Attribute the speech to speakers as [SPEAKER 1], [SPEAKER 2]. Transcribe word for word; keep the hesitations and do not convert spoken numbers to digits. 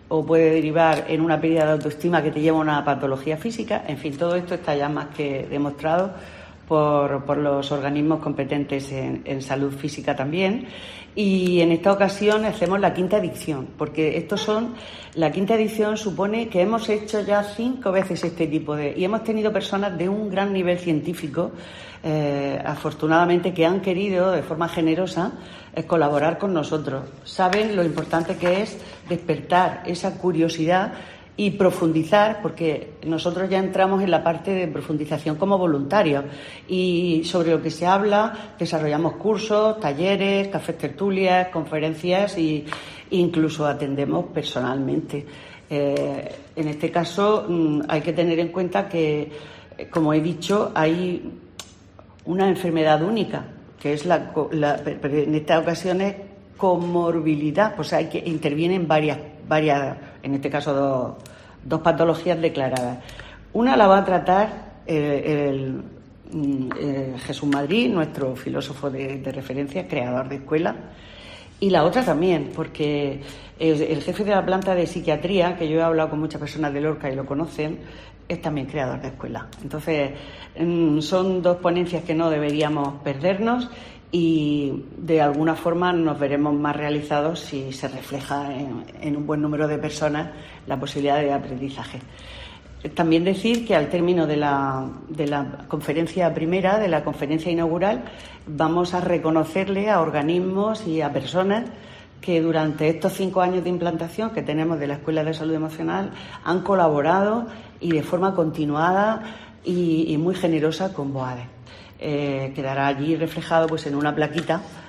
[SPEAKER 1] o puede derivar en una pérdida de autoestima que te lleva a una patología física. En fin, todo esto está ya más que demostrado por, por los organismos competentes en, en salud física también. Y en esta ocasión hacemos la quinta edición, porque estos son, la quinta edición supone que hemos hecho ya cinco veces este tipo de... y hemos tenido personas de un gran nivel científico, eh, afortunadamente, que han querido de forma generosa eh, colaborar con nosotros. Saben lo importante que es despertar esa curiosidad y profundizar, porque nosotros ya entramos en la parte de profundización como voluntarios y sobre lo que se habla desarrollamos cursos, talleres, cafés tertulias, conferencias e incluso atendemos personalmente. Eh, en este caso mmm, hay que tener en cuenta que, como he dicho, hay una enfermedad única, que es la, la en estas ocasiones comorbilidad, pues hay que intervienen varias, varias, en este caso dos, dos patologías declaradas. Una la va a tratar eh, el, el Jesús Madrid, nuestro filósofo de, de referencia, creador de escuela, y la otra también, porque el, el jefe de la planta de psiquiatría, que yo he hablado con muchas personas de Lorca y lo conocen, es también creador de escuela. Entonces, son dos ponencias que no deberíamos perdernos y de alguna forma nos veremos más realizados si se refleja en, en un buen número de personas la posibilidad de aprendizaje. También decir que al término de la, de la conferencia primera, de la conferencia inaugural, vamos a reconocerle a organismos y a personas que durante estos cinco años de implantación que tenemos de la Escuela de Salud Emocional han colaborado y de forma continuada y, y muy generosa con BOADE. Eh, quedará allí reflejado pues en una plaquita